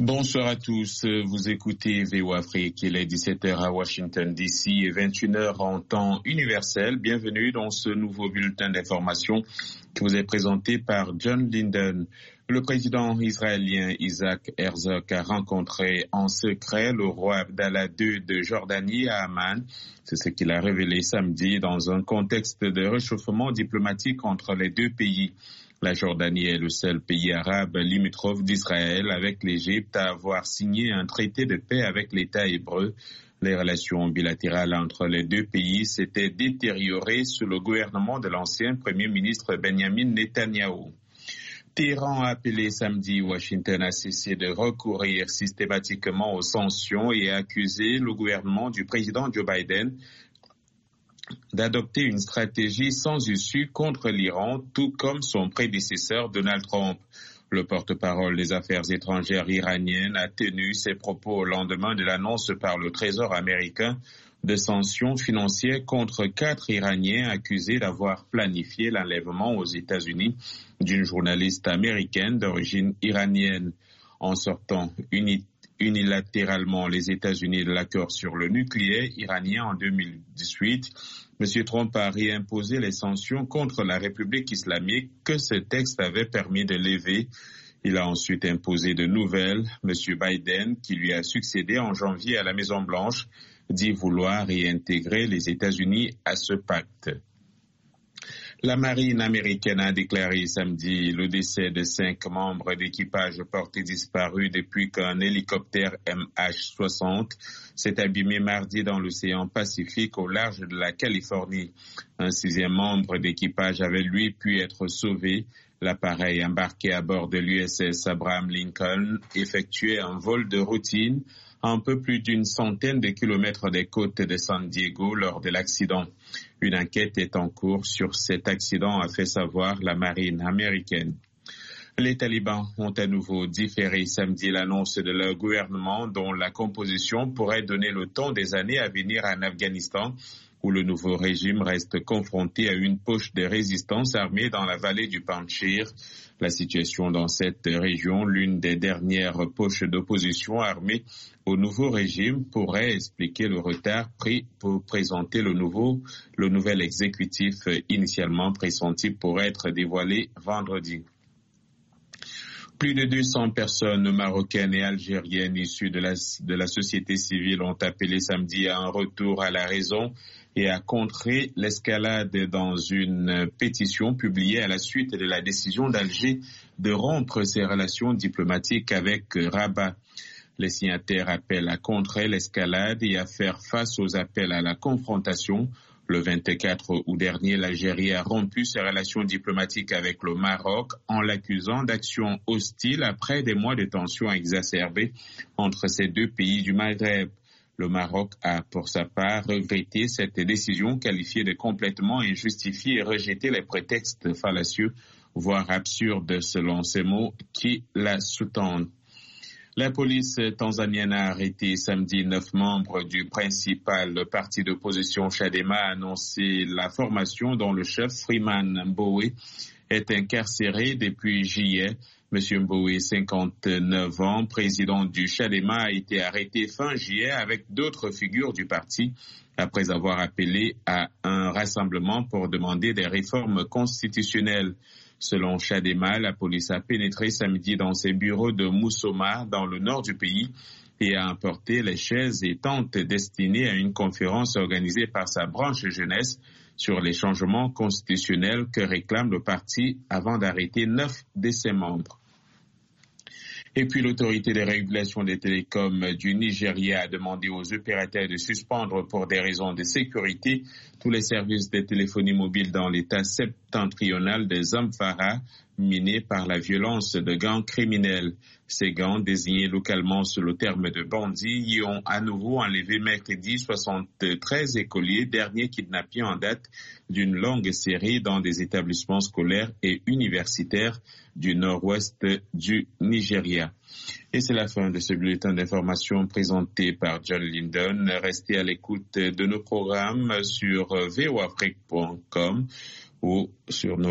Bonsoir à tous, vous écoutez VOA Afrique, il est 17h à Washington DC et 21h en temps universel. Bienvenue dans ce nouveau bulletin d'information qui vous est présenté par John Linden. Le président israélien Isaac Herzog a rencontré en secret le roi Abdallah II de Jordanie à Amman. C'est ce qu'il a révélé samedi dans un contexte de réchauffement diplomatique entre les deux pays. La Jordanie est le seul pays arabe limitrophe d'Israël avec l'Égypte à avoir signé un traité de paix avec l'État hébreu. Les relations bilatérales entre les deux pays s'étaient détériorées sous le gouvernement de l'ancien Premier ministre Benjamin Netanyahou. Téhéran a appelé samedi Washington à cesser de recourir systématiquement aux sanctions et a accusé le gouvernement du président Joe Biden d'adopter une stratégie sans issue contre l'Iran, tout comme son prédécesseur Donald Trump. Le porte-parole des affaires étrangères iraniennes a tenu ses propos au lendemain de l'annonce par le Trésor américain de sanctions financières contre 4 Iraniens accusés d'avoir planifié l'enlèvement aux États-Unis d'une journaliste américaine d'origine iranienne. En sortant unilatéralement les États-Unis de l'accord sur le nucléaire iranien en 2018, M. Trump a réimposé les sanctions contre la République islamique que ce texte avait permis de lever. Il a ensuite imposé de nouvelles. M. Biden, qui lui a succédé en janvier à la Maison-Blanche, dit vouloir réintégrer les États-Unis à ce pacte. La marine américaine a déclaré samedi le décès de 5 membres d'équipage portés disparus depuis qu'un hélicoptère MH-60 s'est abîmé mardi dans l'océan Pacifique au large de la Californie. Un 6e membre d'équipage avait lui pu être sauvé. L'appareil embarqué à bord de l'USS Abraham Lincoln effectuait un vol de routine à un peu plus d'une centaine de kilomètres des côtes de San Diego lors de l'accident. Une enquête est en cours sur cet accident, a fait savoir la marine américaine. Les talibans ont à nouveau différé samedi l'annonce de leur gouvernement dont la composition pourrait donner le temps des années à venir en Afghanistan, où le nouveau régime reste confronté à une poche de résistance armée dans la vallée du Panjshir. La situation dans cette région, l'une des dernières poches d'opposition armée au nouveau régime, pourrait expliquer le retard pris pour présenter le nouvel exécutif initialement pressenti pour être dévoilé vendredi. Plus de 200 personnes marocaines et algériennes issues de la société civile ont appelé samedi à un retour à la raison et à contrer l'escalade dans une pétition publiée à la suite de la décision d'Alger de rompre ses relations diplomatiques avec Rabat. Les signataires appellent à contrer l'escalade et à faire face aux appels à la confrontation. Le 24 août dernier, l'Algérie a rompu ses relations diplomatiques avec le Maroc en l'accusant d'actions hostiles après des mois de tensions exacerbées entre ces deux pays du Maghreb. Le Maroc a, pour sa part, regretté cette décision qualifiée de complètement injustifiée et rejeté les prétextes fallacieux, voire absurdes selon ces mots, qui la sous-tendent. La police tanzanienne a arrêté samedi 9 membres du principal parti d'opposition Chadema a annoncé la formation dont le chef Freeman Mbowe est incarcéré depuis juillet. M. Mbowe, 59 ans, président du Chadema, a été arrêté fin juillet avec d'autres figures du parti après avoir appelé à un rassemblement pour demander des réformes constitutionnelles. Selon Chadema, la police a pénétré samedi dans ses bureaux de Moussoma, dans le nord du pays, et a emporté les chaises et tentes destinées à une conférence organisée par sa branche jeunesse sur les changements constitutionnels que réclame le parti avant d'arrêter 9 de ses membres. Et puis l'autorité de régulation des télécoms du Nigeria a demandé aux opérateurs de suspendre pour des raisons de sécurité tous les services de téléphonie mobile dans l'état septentrional de Zamfara, minés par la violence de gangs criminels. Ces gangs, désignés localement sous le terme de bandits, y ont à nouveau enlevé mercredi 73 écoliers, dernier kidnapping en date d'une longue série dans des établissements scolaires et universitaires du nord-ouest du Nigeria. Et c'est la fin de ce bulletin d'information présenté par John Linden. Restez à l'écoute de nos programmes sur voafrique.com ou sur nos